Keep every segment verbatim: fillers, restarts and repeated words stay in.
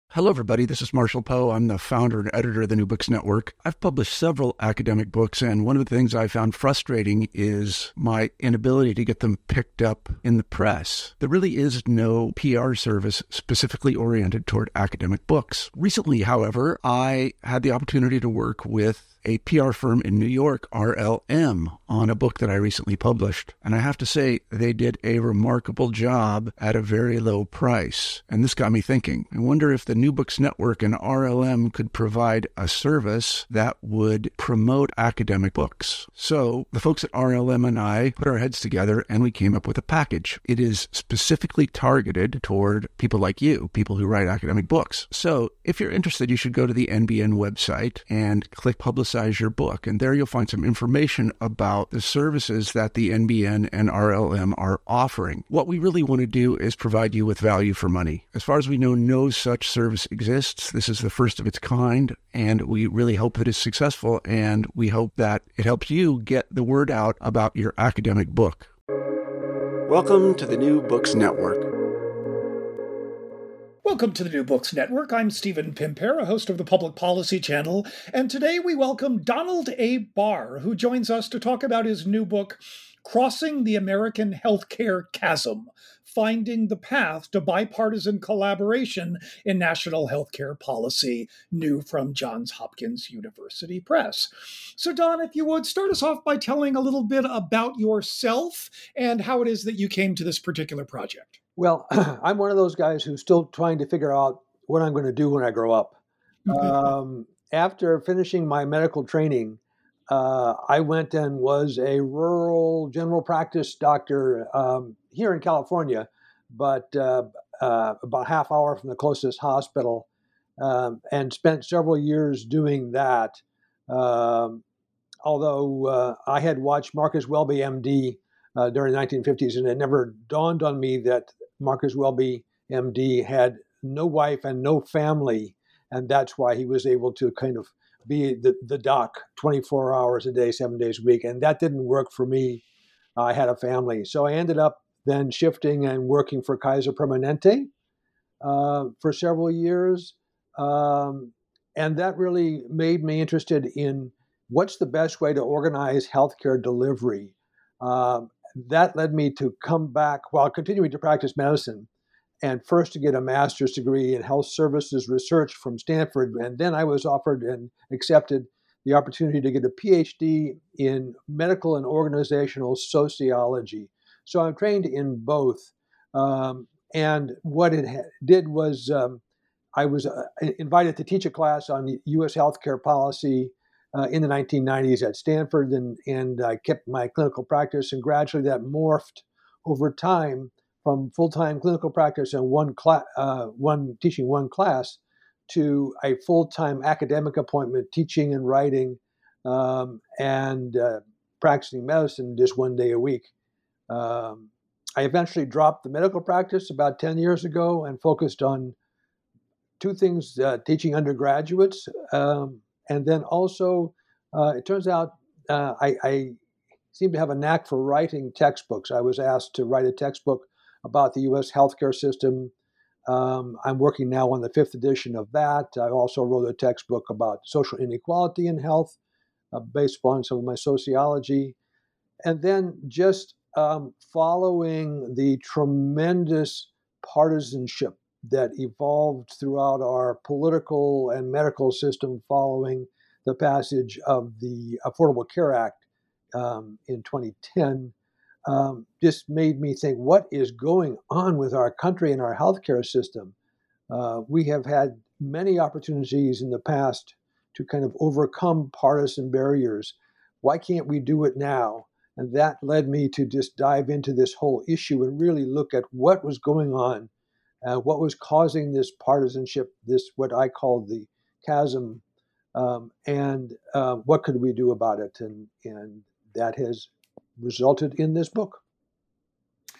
Hello, everybody. This is Marshall Poe. I'm the founder and editor of the New Books Network. I've published several academic books, and one of the things I found frustrating is my inability to get them picked up in the press. There really is no P R service specifically oriented toward academic books. Recently, however, I had the opportunity to work with a P R firm in New York, R L M, on a book that I recently published. And I have to say, they did a remarkable job at a very low price. And this got me thinking. I wonder if the New Books Network and R L M could provide a service that would promote academic books. So the folks at R L M and I put our heads together and we came up with a package. It is specifically targeted toward people like you, people who write academic books. So if you're interested, you should go to the N B N website and click Publicize your book. And there you'll find some information about the services that the N B N and R L M are offering. What we really want to do is provide you with value for money. As far as we know, no such service exists. This is the first of its kind, and we really hope that it's successful, and we hope that it helps you get the word out about your academic book. Welcome to the New Books Network. Welcome to the New Books Network. I'm Stephen Pimpare, host of the Public Policy Channel, and today we welcome Donald A. Barr, who joins us to talk about his new book, Crossing the American Healthcare Chasm: Finding the Path to Bipartisan Collaboration in National Healthcare Policy, new from Johns Hopkins University Press. So, Don, if you would, start us off by telling a little bit about yourself and how it is that you came to this particular project. Well, I'm one of those guys who's still trying to figure out what I'm going to do when I grow up. Um, after finishing my medical training, uh, I went and was a rural general practice doctor um, here in California, but uh, uh, about a half hour from the closest hospital, um, and spent several years doing that. Um, although uh, I had watched Marcus Welby, M D, uh, during the nineteen fifties, and it never dawned on me that Marcus Welby, M D, had no wife and no family, and that's why he was able to kind of be the, the doc twenty-four hours a day, seven days a week. And that didn't work for me. I had a family. So I ended up then shifting and working for Kaiser Permanente uh, for several years. Um, and that really made me interested in what's the best way to organize healthcare delivery. Um, that led me to come back while continuing to practice medicine, and first to get a master's degree in health services research from Stanford. And then I was offered and accepted the opportunity to get a P H D in medical and organizational sociology. So I'm trained in both. Um, and what it ha- did was um, I was uh, invited to teach a class on U S healthcare policy Uh, in the nineteen nineties at Stanford, and, and I kept my clinical practice, and gradually that morphed over time from full-time clinical practice and one class, uh, one teaching one class, to a full-time academic appointment, teaching and writing, um, and uh, practicing medicine just one day a week. Um, I eventually dropped the medical practice about ten years ago and focused on two things: uh, teaching undergraduates. Um, And then also, uh, it turns out uh, I, I seem to have a knack for writing textbooks. I was asked to write a textbook about the U S healthcare system. Um, I'm working now on the fifth edition of that. I also wrote a textbook about social inequality in health, uh, based upon some of my sociology. And then just um, following the tremendous partisanship that evolved throughout our political and medical system following the passage of the Affordable Care Act um, in twenty ten, um, just made me think, what is going on with our country and our healthcare system? Uh, we have had many opportunities in the past to kind of overcome partisan barriers. Why can't we do it now? And that led me to just dive into this whole issue and really look at what was going on. Uh, what was causing this partisanship, this what I call the chasm, um, and uh, what could we do about it? And, and that has resulted in this book.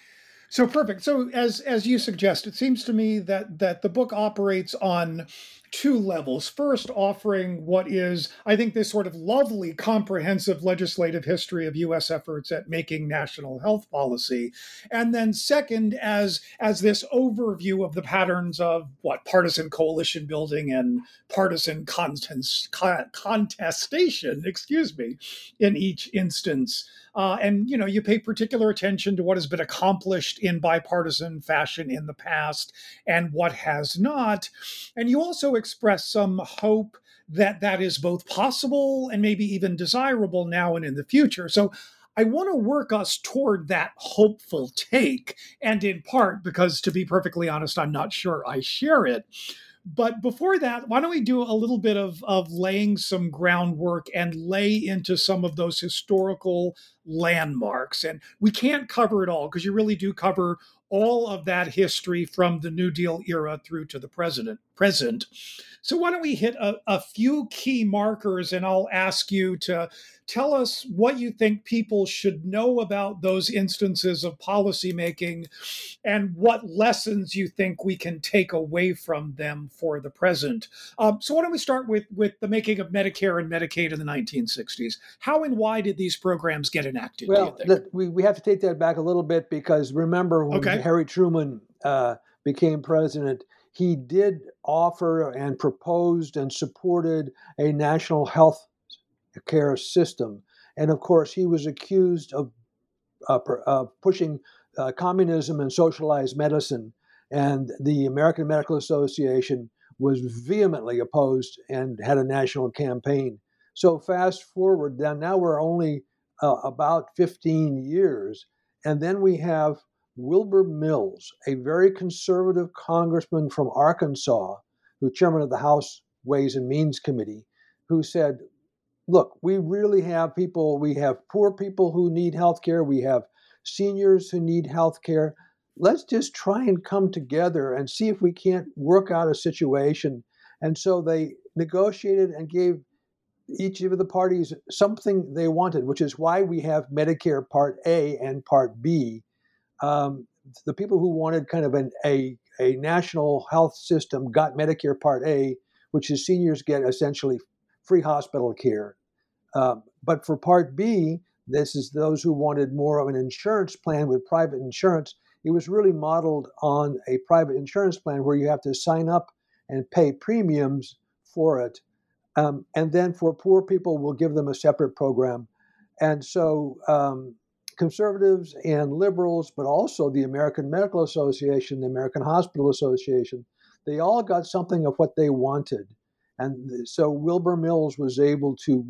So perfect. So as as you suggest, it seems to me that that the book operates on two levels. First, offering what is, I think, this sort of lovely, comprehensive legislative history of U S efforts at making national health policy. And then second, as as this overview of the patterns of what partisan coalition building and partisan contest, contestation, excuse me, in each instance. Uh, and, you know, you pay particular attention to what has been accomplished in bipartisan fashion in the past and what has not. And you also express some hope that that is both possible and maybe even desirable now and in the future. So I want to work us toward that hopeful take, and in part because, to be perfectly honest, I'm not sure I share it. But before that, why don't we do a little bit of, of laying some groundwork and lay into some of those historical landmarks? And we can't cover it all because you really do cover all of that history from the New Deal era through to the president, present. So why don't we hit a, a few key markers, and I'll ask you to tell us what you think people should know about those instances of policymaking and what lessons you think we can take away from them for the present. Um, so why don't we start with, with the making of Medicare and Medicaid in the nineteen sixties? How and why did these programs get enacted, Well, do you think? let, we, we have to take that back a little bit, because remember when Okay. Harry Truman uh, became president, he did offer and proposed and supported a national health care system. And of course, he was accused of uh, uh, pushing uh, communism and socialized medicine. And the American Medical Association was vehemently opposed and had a national campaign. So fast forward, then now we're only uh, about fifteen years. And then we have Wilbur Mills, a very conservative congressman from Arkansas, who's chairman of the House Ways and Means Committee, who said, look, we really have people, we have poor people who need health care, we have seniors who need health care. Let's just try and come together and see if we can't work out a situation. And so they negotiated and gave each of the parties something they wanted, which is why we have Medicare Part A and Part B. Um, the people who wanted kind of an, a, a national health system got Medicare Part A, which is seniors get essentially free hospital care. Uh, but for Part B, this is those who wanted more of an insurance plan with private insurance. It was really modeled on a private insurance plan where you have to sign up and pay premiums for it. Um, and then for poor people, we'll give them a separate program. And so um, conservatives and liberals, but also the American Medical Association, the American Hospital Association, they all got something of what they wanted. And so Wilbur Mills was able to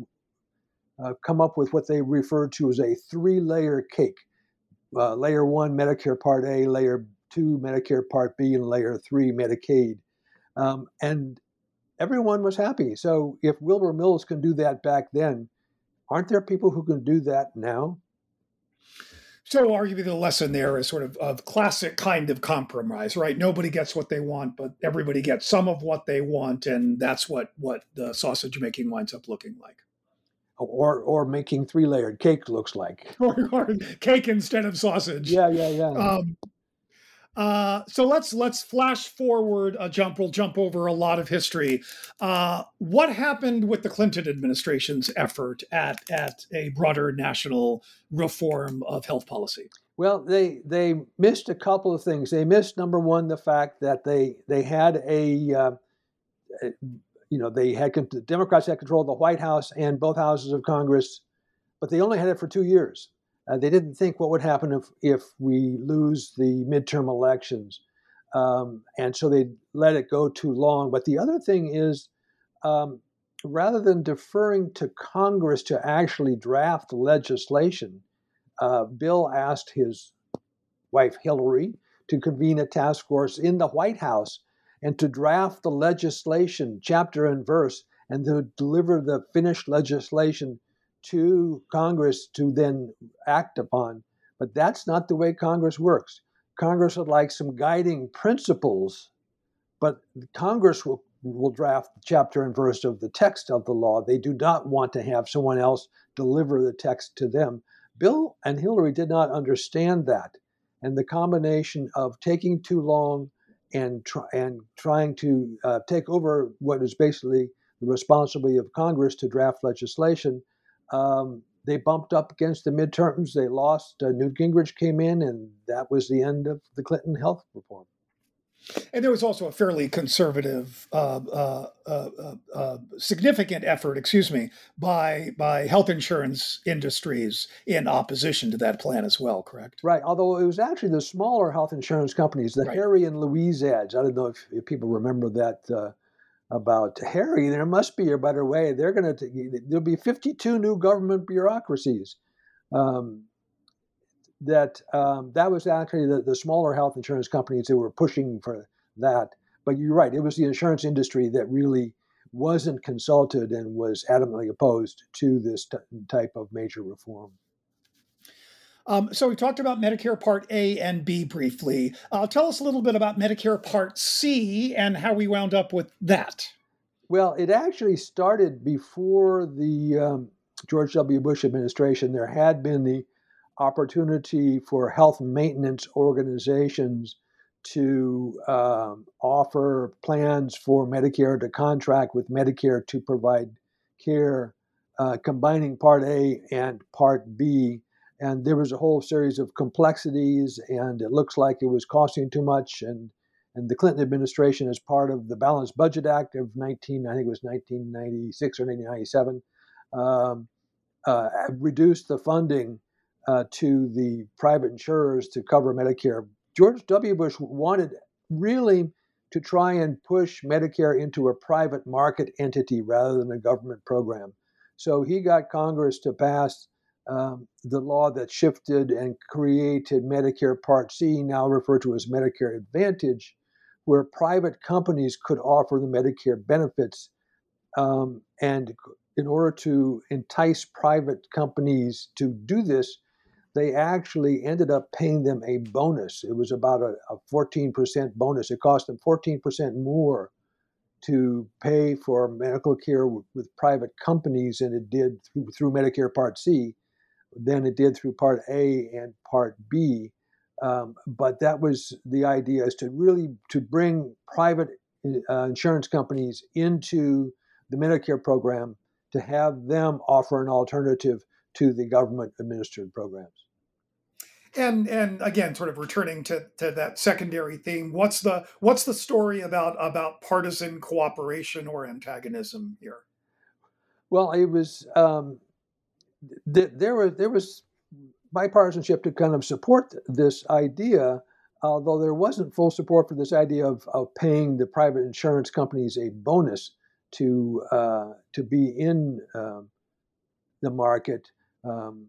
uh, come up with what they referred to as a three-layer cake. Uh, layer one, Medicare Part A, layer two, Medicare Part B, and layer three, Medicaid. Um, and everyone was happy. So if Wilbur Mills can do that back then, aren't there people who can do that now? So arguably the lesson there is sort of of classic kind of compromise, right? Nobody gets what they want, but everybody gets some of what they want, and that's what, what the sausage making winds up looking like. Or or making three-layered cake looks like. or, or cake instead of sausage. Yeah, yeah, yeah. Um, uh, so let's let's flash forward a jump. We'll jump over a lot of history. Uh, what happened with the Clinton administration's effort at at a broader national reform of health policy? Well, they they missed a couple of things. They missed, number one, the fact that they they had a uh, you know they had the Democrats had control of the White House and both houses of Congress, but they only had it for two years. Uh, they didn't think what would happen if, if we lose the midterm elections. Um, and so they let it go too long. But the other thing is, um, rather than deferring to Congress to actually draft legislation, uh, Bill asked his wife, Hillary, to convene a task force in the White House and to draft the legislation, chapter and verse, and to deliver the finished legislation to Congress to then act upon. But that's not the way Congress works. Congress would like some guiding principles, but Congress will, will draft the chapter and verse of the text of the law. They do not want to have someone else deliver the text to them. Bill and Hillary did not understand that. And the combination of taking too long and try, and trying to uh, take over what is basically the responsibility of Congress to draft legislation, um, they bumped up against the midterms. They lost. Uh, Newt Gingrich came in, and that was the end of the Clinton health reform. And there was also a fairly conservative, uh, uh, uh, uh, uh, significant effort, excuse me, by by health insurance industries in opposition to that plan as well, correct? Right. Although it was actually the smaller health insurance companies, the Right. Harry and Louise ads. I don't know if, if people remember that uh, about Harry. There must be a better way. They're going to. There'll be fifty-two new government bureaucracies. Um, that um, that was actually the, the smaller health insurance companies that were pushing for that. But you're right, it was the insurance industry that really wasn't consulted and was adamantly opposed to this t- type of major reform. Um, so we talked about Medicare Part A and B briefly. Uh, tell us a little bit about Medicare Part C and how we wound up with that. Well, it actually started before the um, George W. Bush administration. There had been the opportunity for health maintenance organizations to um, offer plans for Medicare to contract with Medicare to provide care, uh, combining Part A and Part B. And there was a whole series of complexities, and it looks like it was costing too much. And, and the Clinton administration, as part of the Balanced Budget Act of nineteen, I think it was nineteen ninety-six or nineteen ninety-seven, um, uh, reduced the funding Uh, to the private insurers to cover Medicare. George W. Bush wanted really to try and push Medicare into a private market entity rather than a government program. So he got Congress to pass um, the law that shifted and created Medicare Part C, now referred to as Medicare Advantage, where private companies could offer the Medicare benefits. Um, and in order to entice private companies to do this, they actually ended up paying them a bonus. It was about a, a fourteen percent bonus. It cost them fourteen percent more to pay for medical care with, with private companies than it did through, through Medicare Part C, than it did through Part A and Part B. Um, but that was the idea, is to really to bring private uh, insurance companies into the Medicare program, to have them offer an alternative to the government administered programs. And and again, sort of returning to, to that secondary theme, what's the what's the story about about partisan cooperation or antagonism here? Well, it was um, th- there was there was bipartisanship to kind of support this idea, although there wasn't full support for this idea of, of paying the private insurance companies a bonus to uh, to be in uh, the market. Um,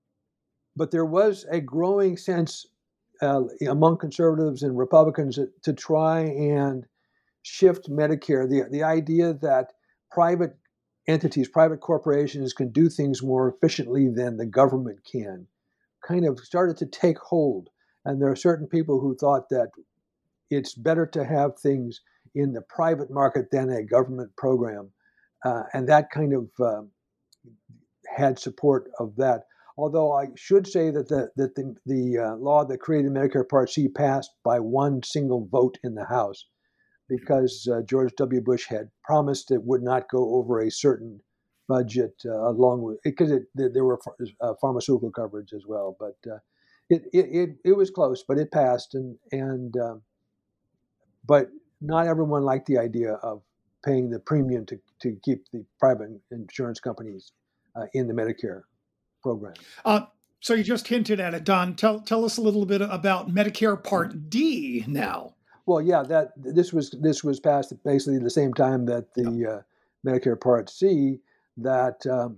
but there was a growing sense uh, among conservatives and Republicans to, to try and shift Medicare. The the idea that private entities, private corporations can do things more efficiently than the government can, kind of started to take hold. And there are certain people who thought that it's better to have things in the private market than a government program. Uh, and that kind of uh, had support of that. Although I should say that the, that the, the uh, law that created Medicare Part C passed by one single vote in the House, because uh, George W. Bush had promised it would not go over a certain budget, uh, along with, because it, there were uh, pharmaceutical coverage as well. But uh, it, it it it was close, but it passed, and and um, but not everyone liked the idea of paying the premium to to keep the private insurance companies uh, in the Medicare program. Uh, so you just hinted at it, Don. Tell tell us a little bit about Medicare Part D now. Well, yeah, that this was this was passed at basically the same time that the Yeah. uh, Medicare Part C. That um,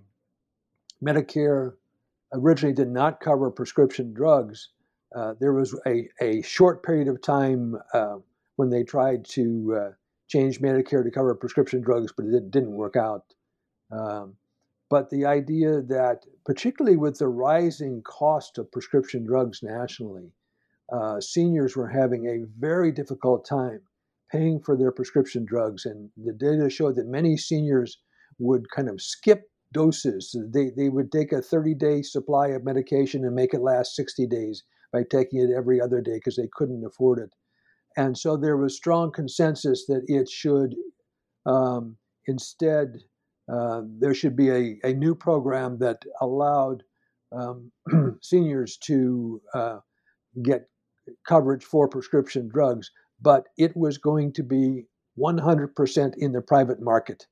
Medicare originally did not cover prescription drugs. Uh, there was a, a short period of time uh, when they tried to uh, change Medicare to cover prescription drugs, but it didn't work out. Um, but the idea that, particularly with the rising cost of prescription drugs nationally, uh, seniors were having a very difficult time paying for their prescription drugs. And the data showed that many seniors would kind of skip doses. They, they would take a thirty-day supply of medication and make it last sixty days. by taking it every other day because they couldn't afford it. And so there was strong consensus that it should um, instead, uh, there should be a, a new program that allowed um, seniors to uh, get coverage for prescription drugs, but it was going to be one hundred percent in the private market.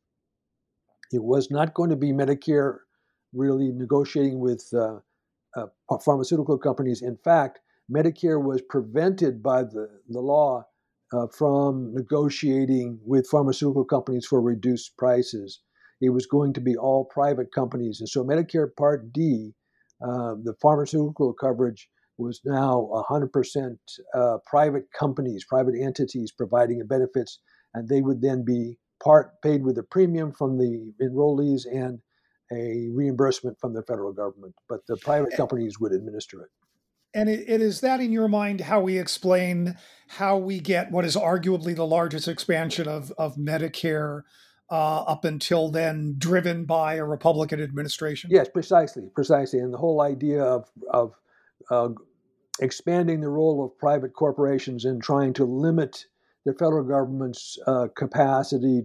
It was not going to be Medicare really negotiating with uh, uh, pharmaceutical companies. In fact, Medicare was prevented by the, the law uh, from negotiating with pharmaceutical companies for reduced prices. It was going to be all private companies. And so Medicare Part D, uh, the pharmaceutical coverage, was now one hundred percent uh, private companies, private entities providing the benefits, and they would then be part paid with a premium from the enrollees and a reimbursement from the federal government. But the private companies would administer it. And it, it is that, in your mind, how we explain how we get what is arguably the largest expansion of, of Medicare uh, up until then, driven by a Republican administration? Yes, precisely, precisely. And the whole idea of, of uh, expanding the role of private corporations and trying to limit the federal government's uh, capacity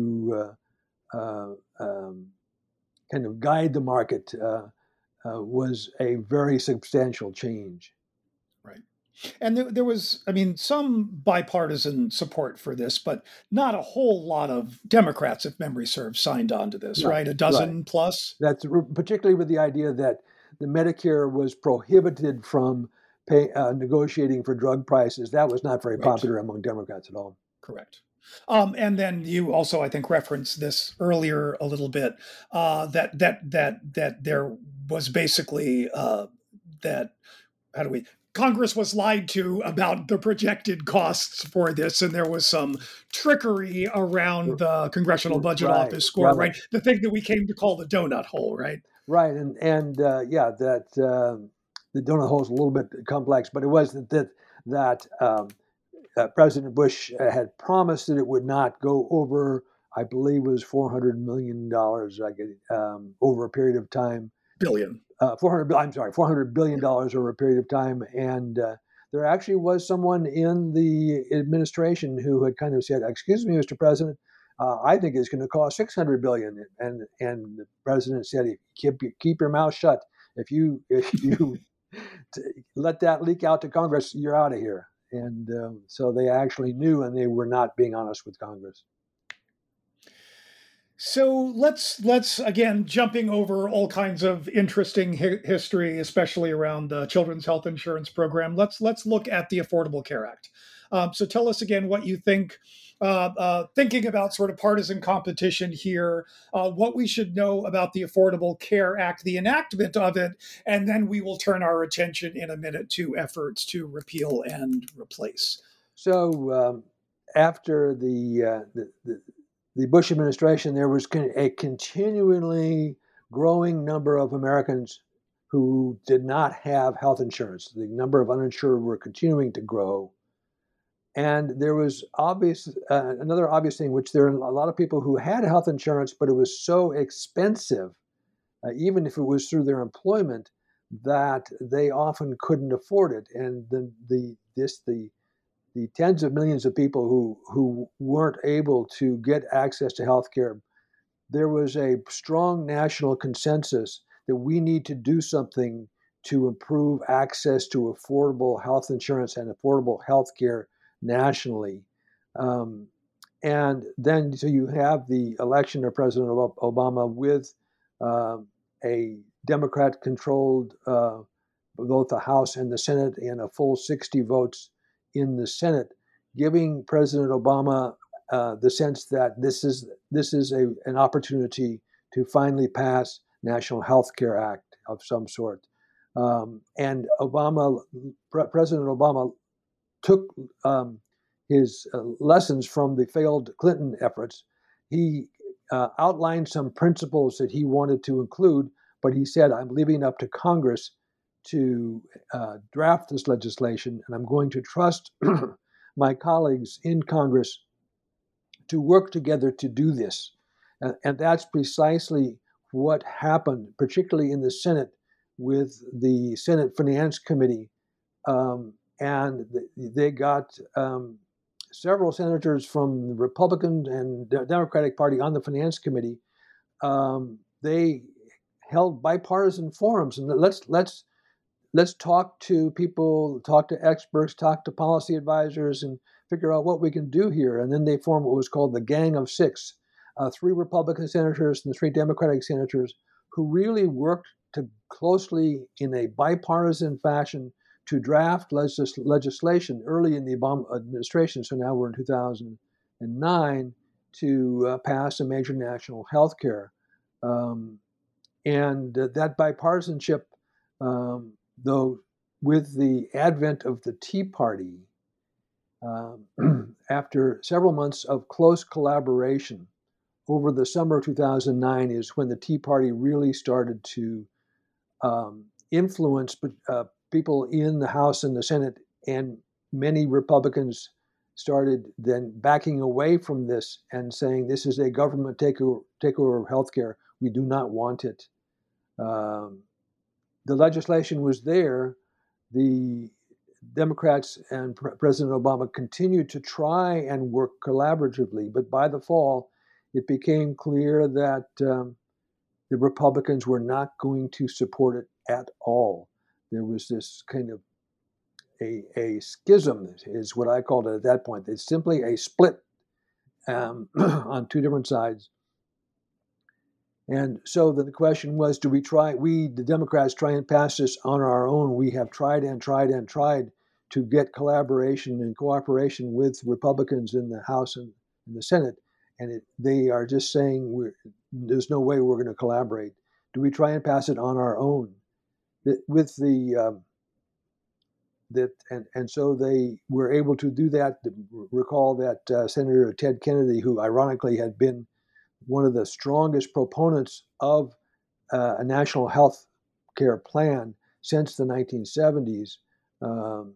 to uh, uh, um, kind of guide the market uh, uh, was a very substantial change. Right. And there, there was, I mean, some bipartisan support for this, but not a whole lot of Democrats, if memory serves, signed on to this, right? right? A dozen right. plus? That's particularly with the idea that the Medicare was prohibited from pay, uh, negotiating for drug prices. That was not very right. popular among Democrats at all. Correct. Um, and then you also, I think, referenced this earlier a little bit, uh, that that that that there was basically uh, that, how do we, Congress was lied to about the projected costs for this, and there was some trickery around the Congressional Budget right. Office score, right. right? The thing that we came to call the donut hole, right? Right, and and uh, yeah, that uh, the donut hole is a little bit complex, but it was that that, that um, uh, President Bush had promised that it would not go over, I believe, it was four hundred million dollars I get, um, over a period of time. Billion. Uh, four hundred. I'm sorry, four hundred billion dollars over a period of time, and uh, there actually was someone in the administration who had kind of said, "Excuse me, Mister President, uh, I think it's going to cost six hundred billion dollars." And and the president said, "Keep keep your mouth shut. If you if you t- let that leak out to Congress, you're out of here." And um, so they actually knew, and they were not being honest with Congress. So let's let's again, jumping over all kinds of interesting hi- history, especially around the Children's Health Insurance Program. Let's let's look at the Affordable Care Act. Um, so tell us again what you think. Uh, uh, thinking about sort of partisan competition here, uh, what we should know about the Affordable Care Act, the enactment of it, and then we will turn our attention in a minute to efforts to repeal and replace. So um, after the, uh, the, the the Bush administration, there was a continually growing number of Americans who did not have health insurance. The number of uninsured were continuing to grow. And there was obvious uh, another obvious thing, which there are a lot of people who had health insurance, but it was so expensive, uh, even if it was through their employment, that they often couldn't afford it. And the the this the the tens of millions of people who who weren't able to get access to health care, there was a strong national consensus that we need to do something to improve access to affordable health insurance and affordable health care nationally. Um, and then, so you have the election of President Obama with uh, a Democrat-controlled uh, both the House and the Senate, and a full sixty votes in the Senate, giving President Obama uh, the sense that this is this is a, an opportunity to finally pass National Health Care Act of some sort. Um, and Obama, Pre- President Obama, took um, his uh, lessons from the failed Clinton efforts. He uh, outlined some principles that he wanted to include, but he said, "I'm leaving it up to Congress to uh, draft this legislation, and I'm going to trust my colleagues in Congress to work together to do this." And, and that's precisely what happened, particularly in the Senate, with the Senate Finance Committee Um, and they got um, several senators from the Republican and Democratic Party on the Finance Committee. Um, they held bipartisan forums, and let's let's let's talk to people, talk to experts, talk to policy advisors, and figure out what we can do here. And then they formed what was called the Gang of Six, uh, three Republican senators and three Democratic senators who really worked to closely in a bipartisan fashion to draft legis- legislation early in the Obama administration. So now we're in two thousand nine to uh, pass a major national health care. Um, and uh, that bipartisanship, um, though, with the advent of the Tea Party, um, after several months of close collaboration over the summer of two thousand nine, is when the Tea Party really started to um, influence uh, people in the House and the Senate, and many Republicans started then backing away from this and saying this is a government takeover, takeover of healthcare. We do not want it. Um, the legislation was there. The Democrats and Pre- President Obama continued to try and work collaboratively, but by the fall, it became clear that um, the Republicans were not going to support it at all. There was this kind of a, a schism, is what I called it at that point. It's simply a split um, on two different sides. And so the question was, do we try, we, the Democrats, try and pass this on our own? We have tried and tried and tried to get collaboration and cooperation with Republicans in the House and in the Senate. And it, they are just saying, we're, there's no way we're going to collaborate. Do we try and pass it on our own? With the, um, that, and, and so they were able to do that. Recall that uh, Senator Ted Kennedy, who ironically had been one of the strongest proponents of uh, a national health care plan since the nineteen seventies, um,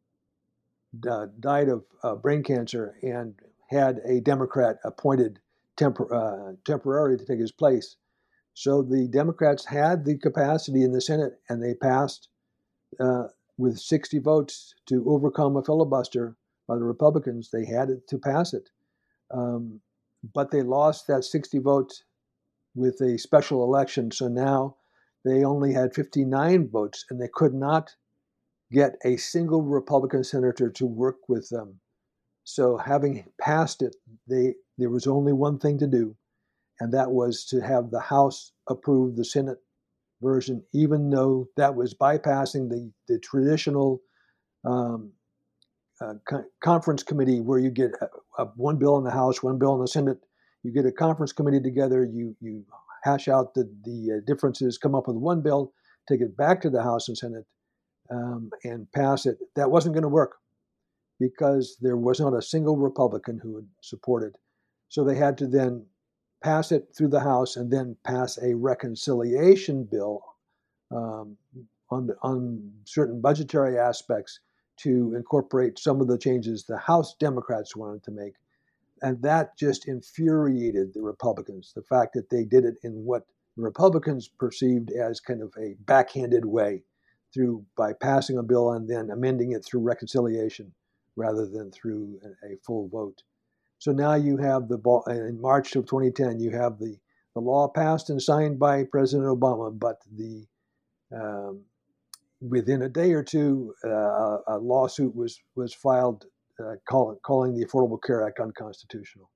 uh, died of uh, brain cancer and had a Democrat appointed tempor- uh, temporarily to take his place. So the Democrats had the capacity in the Senate, and they passed uh, with sixty votes to overcome a filibuster by the Republicans. They had it to pass it. Um, but they lost that sixty votes with a special election. So now they only had fifty-nine votes, and they could not get a single Republican senator to work with them. So having passed it, they there was only one thing to do, and that was to have the House approve the Senate version, even though that was bypassing the, the traditional um, uh, co- conference committee where you get a, a, one bill in the House, one bill in the Senate. You get a conference committee together, you you hash out the, the uh, differences, come up with one bill, take it back to the House and Senate, um, and pass it. That wasn't going to work because there was not a single Republican who would support it. So they had to then pass it through the House and then pass a reconciliation bill um, on, on certain budgetary aspects to incorporate some of the changes the House Democrats wanted to make. And that just infuriated the Republicans, the fact that they did it in what the Republicans perceived as kind of a backhanded way through by passing a bill and then amending it through reconciliation rather than through a, a full vote. So now you have the ball, in March of twenty ten, you have the, the law passed and signed by President Obama, but the um, within a day or two, uh, a lawsuit was was filed uh, call, calling the Affordable Care Act unconstitutional.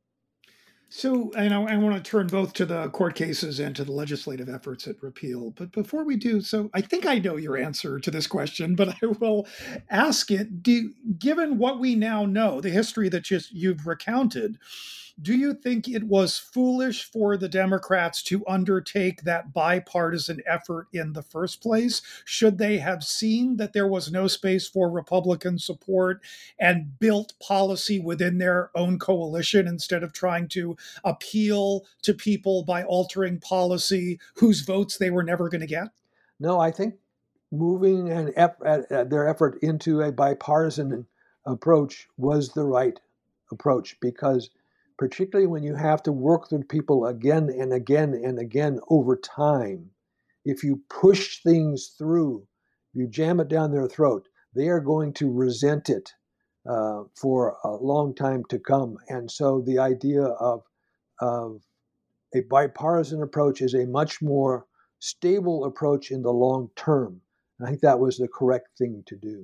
So, and I, I want to turn both to the court cases and to the legislative efforts at repeal. But before we do so, I think I know your answer to this question, but I will ask it. Do, given what we now know, the history that just you've recounted, do you think it was foolish for the Democrats to undertake that bipartisan effort in the first place? Should they have seen that there was no space for Republican support and built policy within their own coalition instead of trying to appeal to people by altering policy whose votes they were never going to get? No, I think moving an eff- their effort into a bipartisan approach was the right approach, because particularly when you have to work with people again and again and again over time, if you push things through, you jam it down their throat, they are going to resent it uh, for a long time to come. And so the idea of, of a bipartisan approach is a much more stable approach in the long term. I think that was the correct thing to do.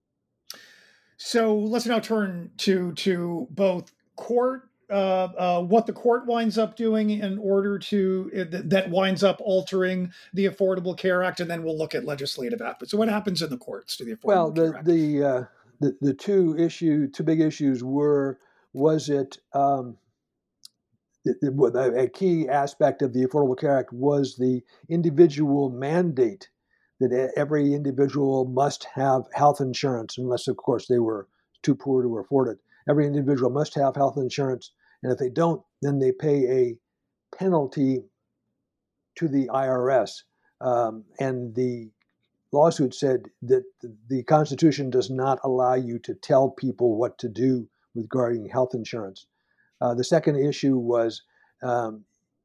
So let's now turn to to both court, uh, uh, what the court winds up doing in order to uh, that winds up altering the Affordable Care Act, and then we'll look at legislative output. So what happens in the courts to the Affordable well, the, Care Act? The uh, the the two issue two big issues were was it um, the, the, a key aspect of the Affordable Care Act was the individual mandate that every individual must have health insurance, unless, of course, they were too poor to afford it. Every individual must have health insurance, and if they don't, then they pay a penalty to the I R S. Um, and the lawsuit said that the Constitution does not allow you to tell people what to do regarding health insurance. Uh, the second issue was um,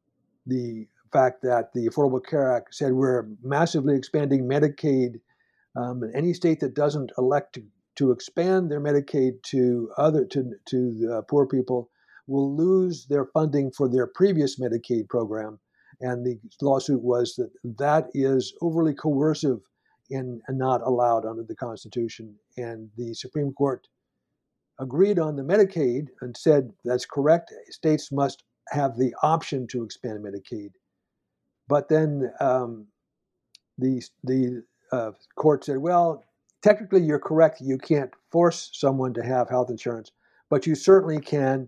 the fact that the Affordable Care Act said we're massively expanding Medicaid, um, and any state that doesn't elect to, to expand their Medicaid to other to to the poor people will lose their funding for their previous Medicaid program. And the lawsuit was that that is overly coercive and not allowed under the Constitution. And the Supreme Court agreed on the Medicaid and said that's correct. States must have the option to expand Medicaid. But then um, the the uh, court said, well, technically you're correct. You can't force someone to have health insurance, but you certainly can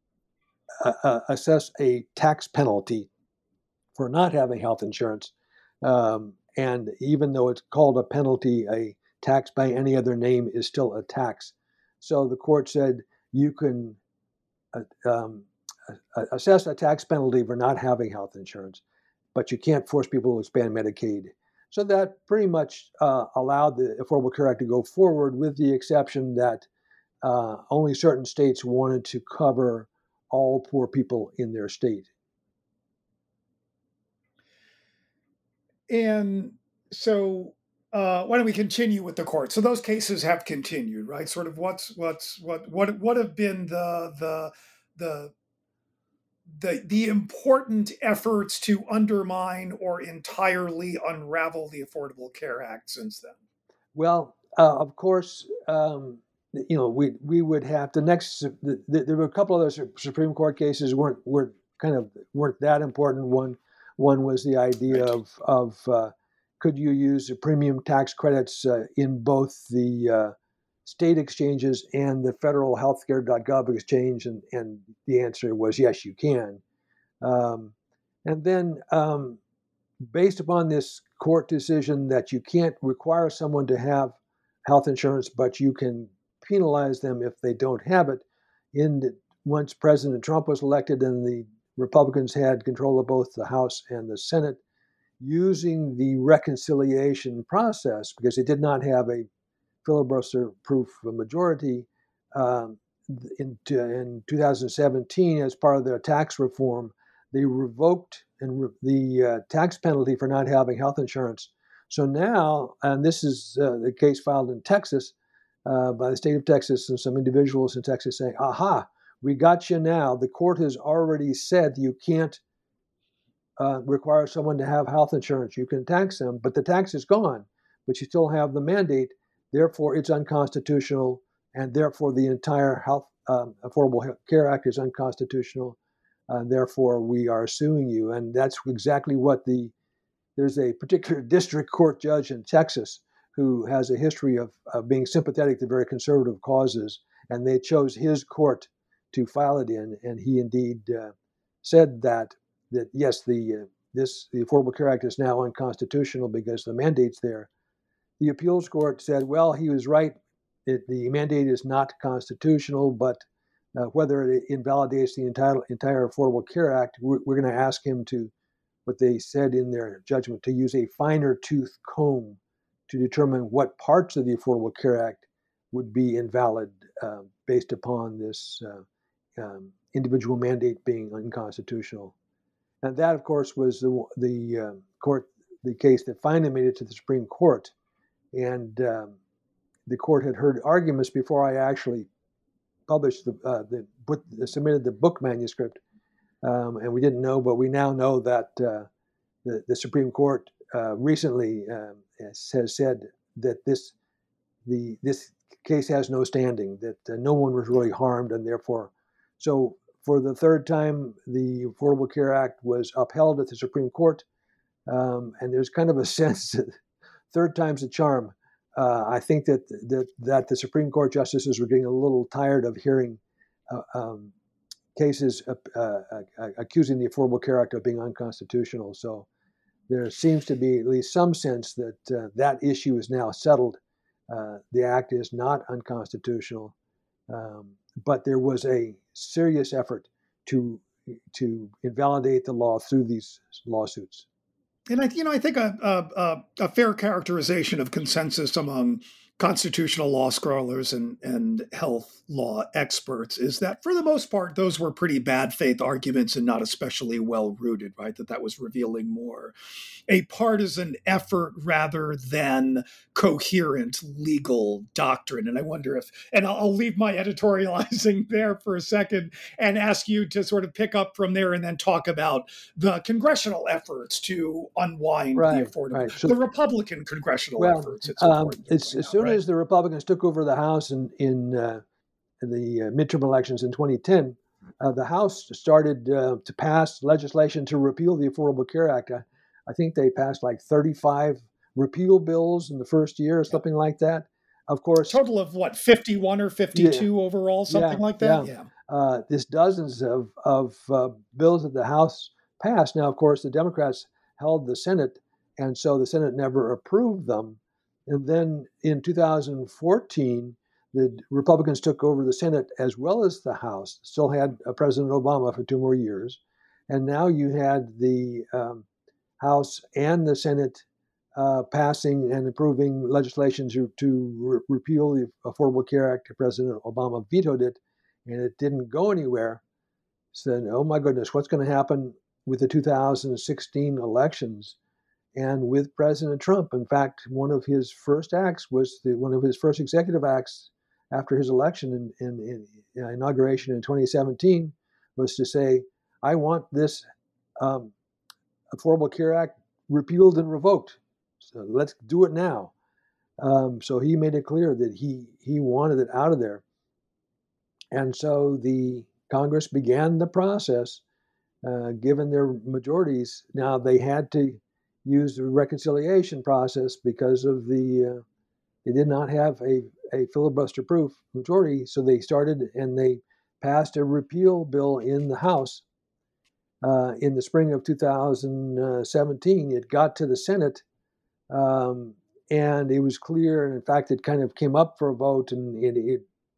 uh, uh, assess a tax penalty for not having health insurance. Um, and even though it's called a penalty, a tax by any other name is still a tax. So the court said you can uh, um, assess a tax penalty for not having health insurance, but you can't force people to expand Medicaid. So that pretty much uh, allowed the Affordable Care Act to go forward, with the exception that uh, only certain states wanted to cover all poor people in their state. And so uh, why don't we continue with the court? So those cases have continued, right? Sort of what's what's what what what have been the the the the the important efforts to undermine or entirely unravel the Affordable Care Act since then? Well, uh, of course, um, you know, we we would have the next. The, the, there were a couple other Supreme Court cases weren't weren't kind of weren't that important. One one was the idea of of uh, could you use the premium tax credits uh, in both the uh, state exchanges and the federal healthcare dot gov exchange, and, and the answer was yes, you can. Um, and then, um, based upon this court decision that you can't require someone to have health insurance, but you can penalize them if they don't have it, in the, once President Trump was elected and the Republicans had control of both the House and the Senate, using the reconciliation process, because they did not have a filibuster-proof majority, um, in, in two thousand seventeen, as part of their tax reform, they revoked and re- the uh, tax penalty for not having health insurance. So now, and this is uh, the case filed in Texas uh, by the state of Texas and some individuals in Texas saying, aha, we got you now. The court has already said you can't uh, require someone to have health insurance. You can tax them, but the tax is gone, but you still have the mandate. Therefore, it's unconstitutional, and therefore the entire Health um, Affordable Care Act is unconstitutional. Uh, therefore, we are suing you. And that's exactly what the, there's a particular district court judge in Texas who has a history of, of being sympathetic to very conservative causes, and they chose his court to file it in. And he indeed uh, said that, that yes, the, uh, this, the Affordable Care Act is now unconstitutional because the mandate's there. The appeals court said, well, he was right. It, the mandate is not constitutional, but uh, whether it invalidates the entire, entire Affordable Care Act, we're, we're going to ask him to, what they said in their judgment, to use a finer tooth comb to determine what parts of the Affordable Care Act would be invalid uh, based upon this uh, um, individual mandate being unconstitutional. And that, of course, was the, the uh, court, the case that finally made it to the Supreme Court. And um, the court had heard arguments before I actually published the, uh, the put, submitted the book manuscript, um, and we didn't know, but we now know that uh, the, the Supreme Court uh, recently um, has, has said that this the this case has no standing, that uh, no one was really harmed, and therefore, so for the third time, the Affordable Care Act was upheld at the Supreme Court, um, and there's kind of a sense that third time's a charm. Uh, I think that, that that the Supreme Court justices were getting a little tired of hearing uh, um, cases uh, uh, uh, accusing the Affordable Care Act of being unconstitutional. So there seems to be at least some sense that uh, that issue is now settled. Uh, the act is not unconstitutional, um, but there was a serious effort to to invalidate the law through these lawsuits. And I, you know, I think a, a, a fair characterization of consensus among constitutional law scholars and, and health law experts is that for the most part, those were pretty bad faith arguments and not especially well rooted, right? That that was revealing more a partisan effort rather than coherent legal doctrine. And I wonder if, and I'll, I'll leave my editorializing there for a second and ask you to sort of pick up from there and then talk about the congressional efforts to unwind right, the affordable, right. So, the Republican congressional well, efforts. It's um, it's, as soon out, right? as the Republicans took over the House in, in, uh, in the uh, midterm elections in twenty ten, uh, the House started uh, to pass legislation to repeal the Affordable Care Act. I, I think they passed like thirty-five repeal bills in the first year or something like that. Of course, total of what, fifty-one or fifty-two yeah, overall, something yeah, like that? Yeah. yeah. Uh, there's dozens of, of uh, bills that the House passed. Now, of course, the Democrats held the Senate, and so the Senate never approved them. And then in two thousand fourteen, the Republicans took over the Senate as well as the House, still had uh, President Obama for two more years. And now you had the um, House and the Senate uh, passing and approving legislation to, to re- repeal the Affordable Care Act. President Obama vetoed it, and it didn't go anywhere. Said, oh my goodness, what's going to happen with the two thousand sixteen elections and with President Trump? In fact, one of his first acts was the, one of his first executive acts after his election in, in, in inauguration in twenty seventeen was to say, I want this um, Affordable Care Act repealed and revoked. So let's do it now. Um, so he made it clear that he he wanted it out of there. And so the Congress began the process, uh, given their majorities. Now they had to use the reconciliation process because of the, uh, they did not have a, a filibuster-proof majority. So they started and they passed a repeal bill in the House. Uh, in the spring of two thousand seventeen, it got to the Senate, um, and it was clear, and in fact, it kind of came up for a vote, and it, it,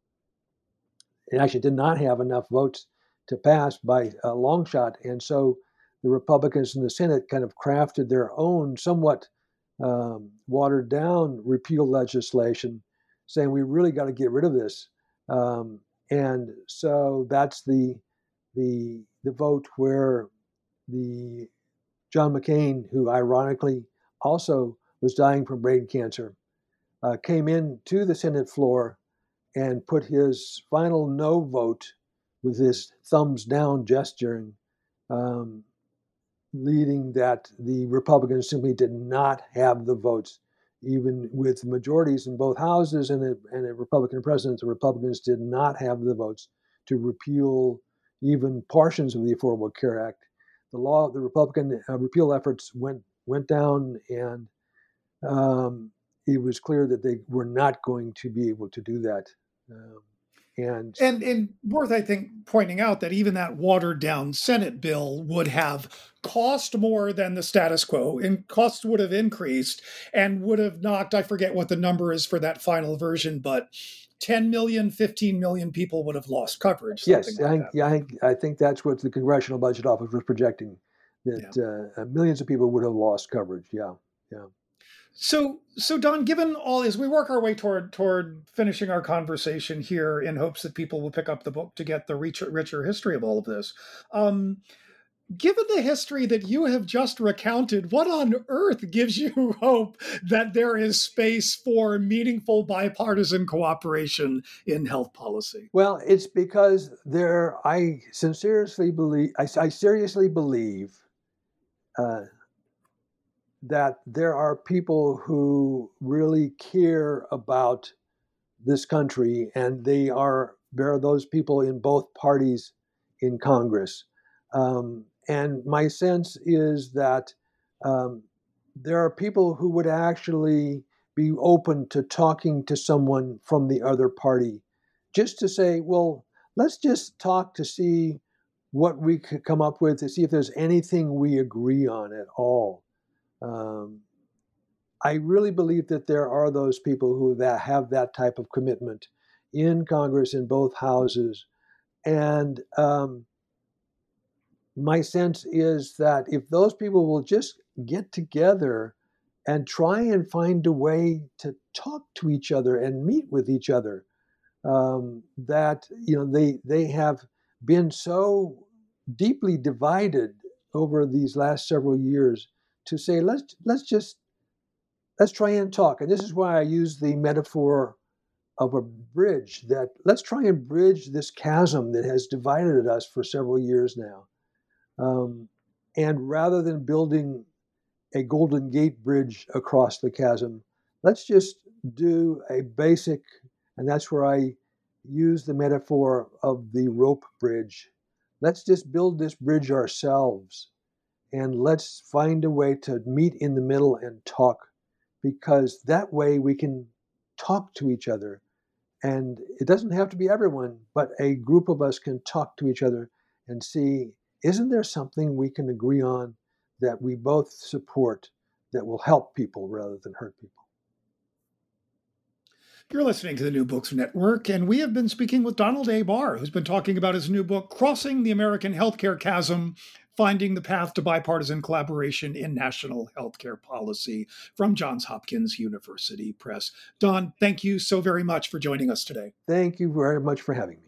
it actually did not have enough votes to pass by a long shot. And so the Republicans in the Senate kind of crafted their own somewhat um, watered down repeal legislation, saying we really got to get rid of this. Um, and so that's the the the vote where the John McCain, who ironically also was dying from brain cancer, uh, came in to the Senate floor and put his final no vote with his thumbs down gesturing, um, leading that the Republicans simply did not have the votes. Even with majorities in both houses and a, and a Republican president, the Republicans did not have the votes to repeal even portions of the Affordable Care Act. The law, the Republican uh, repeal efforts went went down, and um, it was clear that they were not going to be able to do that. Um, and, and and worth, I think, pointing out that even that watered down Senate bill would have cost more than the status quo, and costs would have increased and would have knocked, I forget what the number is for that final version, but ten million, fifteen million people would have lost coverage. Yes, like I, think, yeah, I, think, I think that's what the Congressional Budget Office was projecting, that yeah. uh, millions of people would have lost coverage. Yeah, yeah. So, so Don, given all, as we work our way toward toward finishing our conversation here, in hopes that people will pick up the book to get the richer, richer history of all of this, um, Given the history that you have just recounted, what on earth gives you hope that there is space for meaningful bipartisan cooperation in health policy? Well, it's because there, I sincerely believe, I, I seriously believe uh, that there are people who really care about this country, and they are there are those people in both parties in Congress. Um, and my sense is that um, there are people who would actually be open to talking to someone from the other party, just to say, well, let's just talk to see what we could come up with, to see if there's anything we agree on at all. Um, I really believe that there are those people who that have that type of commitment in Congress in both houses. And um, my sense is that if those people will just get together and try and find a way to talk to each other and meet with each other, um, that you know they they have been so deeply divided over these last several years, to say let's let's just let's try and talk. And this is why I use the metaphor of a bridge, that let's try and bridge this chasm that has divided us for several years now. Um, and rather than building a Golden Gate bridge across the chasm, let's just do a basic, and that's where I use the metaphor of the rope bridge. Let's just build this bridge ourselves, and let's find a way to meet in the middle and talk, because that way we can talk to each other. And it doesn't have to be everyone, but a group of us can talk to each other and see, isn't there something we can agree on that we both support that will help people rather than hurt people? You're listening to the New Books Network, and we have been speaking with Donald A. Barr, who's been talking about his new book, Crossing the American Healthcare Chasm, Finding the Path to Bipartisan Collaboration in National Healthcare Policy, from Johns Hopkins University Press. Don, thank you so very much for joining us today. Thank you very much for having me.